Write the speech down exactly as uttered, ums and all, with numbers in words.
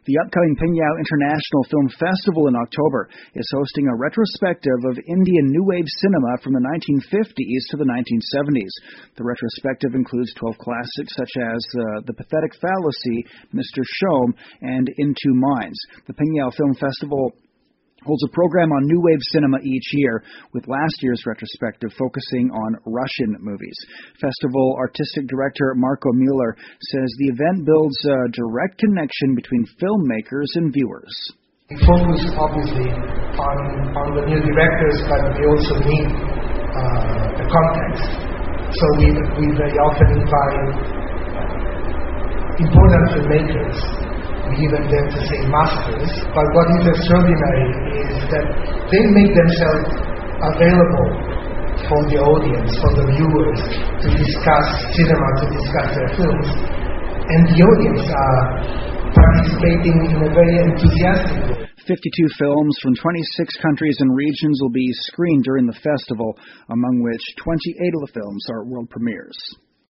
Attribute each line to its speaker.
Speaker 1: The upcoming Pingyao International Film Festival in October is hosting a retrospective of Indian New Wave cinema from the nineteen fifties to the nineteen seventies. The retrospective includes twelve classics such as uh, The Pathetic Fallacy, Mister Shome, and In Two Minds. The Pingyao Film Festival holds a program on New Wave cinema each year, with last year's retrospective focusing on Russian movies. Festival artistic director Marco Mueller says the event builds a direct connection between filmmakers and viewers.
Speaker 2: We focus obviously on, on the new directors, but we also need uh, the context. So we, we very often invite important filmmakers. We even dare to say masters, but what is extraordinary is that they make themselves available for the audience, for the viewers, to discuss cinema, to discuss their films, and the audience are participating in a very enthusiastic way.
Speaker 1: fifty-two films from twenty-six countries and regions will be screened during the festival, among which twenty-eight of the films are world premieres.